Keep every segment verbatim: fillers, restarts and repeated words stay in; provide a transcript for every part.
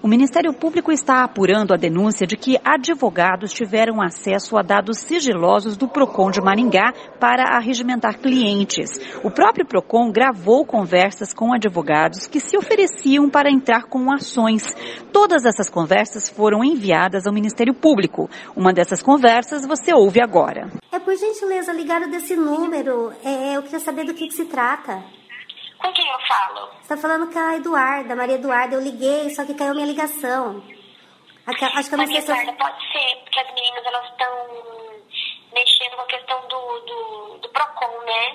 O Ministério Público está apurando a denúncia de que advogados tiveram acesso a dados sigilosos do Procon de Maringá para arregimentar clientes. O próprio Procon gravou conversas com advogados que se ofereciam para entrar com ações. Todas essas conversas foram enviadas ao Ministério Público. Uma dessas conversas você ouve agora. É, por gentileza, ligaram desse número. É, eu queria saber do que, que se trata. Com quem eu falo? Você está falando com a Eduarda, Maria Eduarda. Eu liguei, só que caiu minha ligação. Aqui, acho que eu não Maria sei se Eduarda, eu... pode ser, porque as meninas elas estão mexendo com a questão do, do, do Procon, né?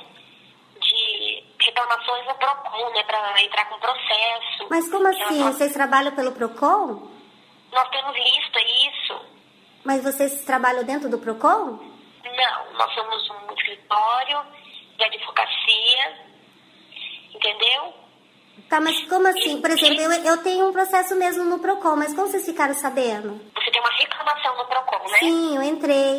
De reclamações no Procon, né? Para entrar com processo. Mas como assim? Então, vocês trabalham pelo Procon? Nós temos lista, isso. Mas vocês trabalham dentro do Procon? Não, nós somos um escritório de advocacia. Entendeu? Tá, mas como assim? Por exemplo, eu, eu tenho um processo mesmo no Procon, mas como vocês ficaram sabendo? Você tem uma reclamação no Procon, né? Sim, eu entrei.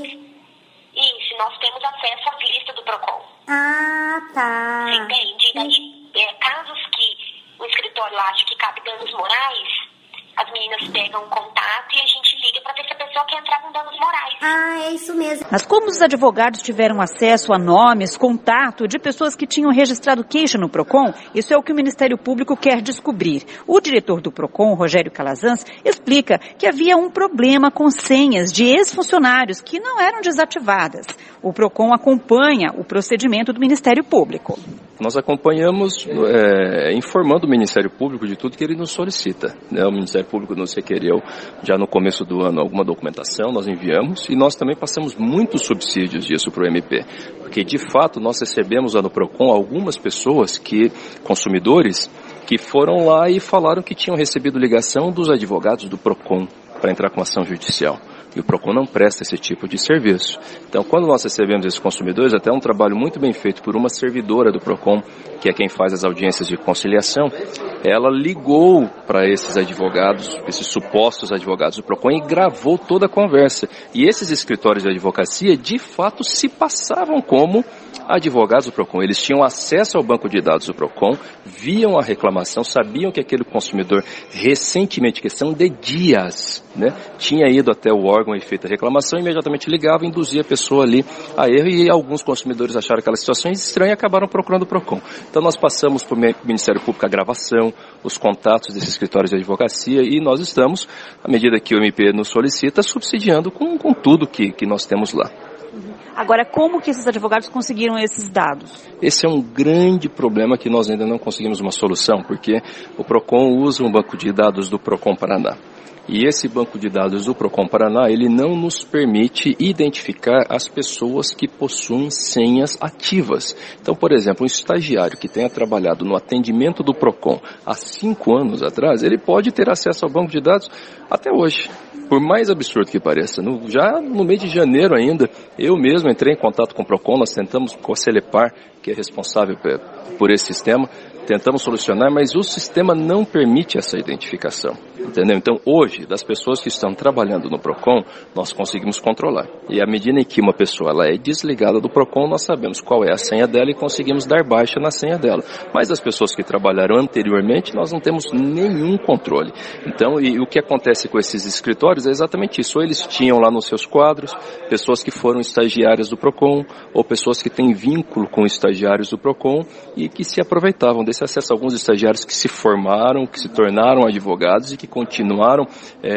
Isso, nós temos acesso à lista do Procon. Ah, tá. Você entende? Daí, é, casos que o escritório acha que cabe danos morais, as meninas pegam um contato e a gente liga para ver se a pessoa quer entrar com danos morais. Ah, é isso mesmo. Mas como os advogados tiveram acesso a nomes, contato de pessoas que tinham registrado queixa no Procon, isso é o que o Ministério Público quer descobrir. O diretor do Procon, Rogério Calazans, explica que havia um problema com senhas de ex-funcionários que não eram desativadas. O Procon acompanha o procedimento do Ministério Público. Nós acompanhamos é, informando o Ministério Público de tudo que ele nos solicita, né? O Ministério Público nos requereu já no começo do ano alguma documentação, nós enviamos e nós também passamos muitos subsídios disso para o M P, porque de fato nós recebemos lá no Procon algumas pessoas que, consumidores, que foram lá e falaram que tinham recebido ligação dos advogados do Procon para entrar com ação judicial. E o Procon não presta esse tipo de serviço. Então, quando nós recebemos esses consumidores, até um trabalho muito bem feito por uma servidora do Procon, que é quem faz as audiências de conciliação, ela ligou para esses advogados, esses supostos advogados do Procon e gravou toda a conversa. E esses escritórios de advocacia, de fato, se passavam como advogados do Procon. Eles tinham acesso ao banco de dados do Procon, viam a reclamação, sabiam que aquele consumidor recentemente, questão de dias, né, tinha ido até o órgão e feito a reclamação, imediatamente ligava e induzia a pessoa ali a erro, e alguns consumidores acharam aquela situação estranha e acabaram procurando o Procon. Então nós passamos para o Ministério Público a gravação, os contatos desses escritórios de advocacia, e nós estamos, à medida que o M P nos solicita, subsidiando com, com tudo que, que nós temos lá. Agora, como que esses advogados conseguiram esses dados? Esse é um grande problema que nós ainda não conseguimos uma solução, porque o Procon usa um banco de dados do Procon Paraná. E esse banco de dados do Procon Paraná, ele não nos permite identificar as pessoas que possuem senhas ativas. Então, por exemplo, um estagiário que tenha trabalhado no atendimento do Procon há cinco anos atrás, ele pode ter acesso ao banco de dados até hoje. Por mais absurdo que pareça, no, já no mês de janeiro ainda, eu mesmo entrei em contato com o Procon, nós tentamos com a Celepar, que é responsável por esse sistema, tentamos solucionar, mas o sistema não permite essa identificação, entendeu? Então, hoje, das pessoas que estão trabalhando no Procon, nós conseguimos controlar. E à medida em que uma pessoa ela é desligada do Procon, nós sabemos qual é a senha dela e conseguimos dar baixa na senha dela. Mas as pessoas que trabalharam anteriormente, nós não temos nenhum controle. Então, e o que acontece com esses escritórios é exatamente isso. Ou eles tinham lá nos seus quadros pessoas que foram estagiárias do Procon, ou pessoas que têm vínculo com estagiários do Procon e que se aproveitavam desse acesso. Alguns estagiários que se formaram, que se tornaram advogados e que continuaram é,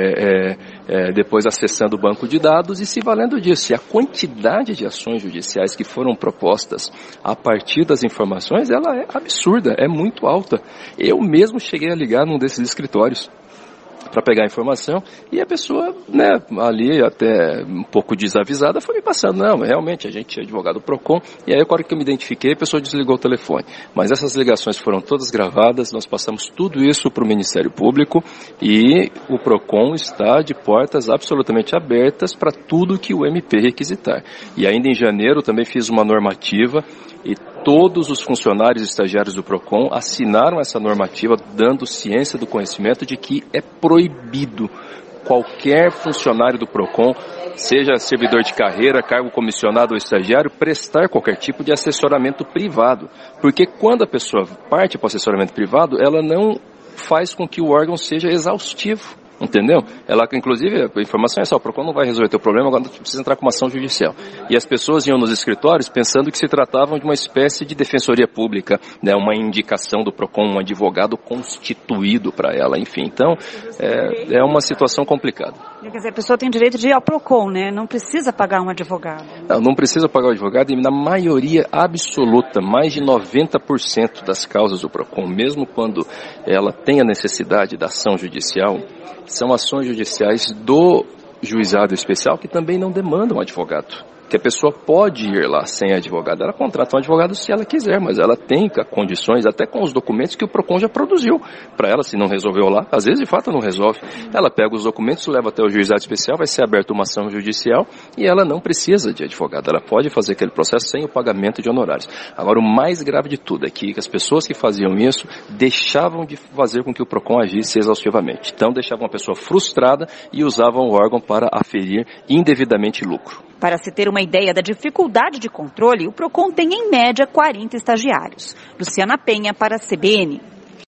é, é, depois acessando o banco de dados e se valendo disso. E a quantidade de ações judiciais que foram propostas a partir das informações, ela é absurda, é muito alta. Eu mesmo cheguei a ligar num desses escritórios para pegar a informação, e a pessoa, né, ali até um pouco desavisada, foi me passando, não, realmente, a gente é advogado do Procon, e aí, agora que eu me identifiquei, a pessoa desligou o telefone. Mas essas ligações foram todas gravadas, nós passamos tudo isso para o Ministério Público, e o Procon está de portas absolutamente abertas para tudo que o M P requisitar. E ainda em janeiro também fiz uma normativa, e todos os funcionários e estagiários do Procon assinaram essa normativa dando ciência do conhecimento de que é proibido qualquer funcionário do Procon, seja servidor de carreira, cargo comissionado ou estagiário, prestar qualquer tipo de assessoramento privado. Porque quando a pessoa parte para o assessoramento privado, ela não faz com que o órgão seja exaustivo. Entendeu? Ela, inclusive, a informação é só, o PROCON não vai resolver teu problema, agora tu precisa entrar com uma ação judicial. E as pessoas iam nos escritórios pensando que se tratavam de uma espécie de defensoria pública, né, uma indicação do PROCON, um advogado constituído para ela, enfim. Então, é, é uma situação complicada. Quer dizer, a pessoa tem direito de ir ao PROCON, né? Não precisa pagar um advogado. Não, não precisa pagar o advogado, e na maioria absoluta, mais de noventa por cento das causas do PROCON, mesmo quando ela tem a necessidade da ação judicial, são ações judiciais do juizado especial que também não demandam um advogado. Que a pessoa pode ir lá sem advogado. Ela contrata um advogado se ela quiser, mas ela tem condições, até com os documentos que o PROCON já produziu para ela, se não resolveu lá. Às vezes, de fato, não resolve. Ela pega os documentos, leva até o juizado especial, vai ser aberta uma ação judicial e ela não precisa de advogado. Ela pode fazer aquele processo sem o pagamento de honorários. Agora, o mais grave de tudo é que as pessoas que faziam isso deixavam de fazer com que o PROCON agisse exaustivamente. Então, deixavam a pessoa frustrada e usavam o órgão para aferir indevidamente lucro. Para se ter uma ideia da dificuldade de controle, o PROCON tem em média quarenta estagiários. Luciana Penha para a C B N.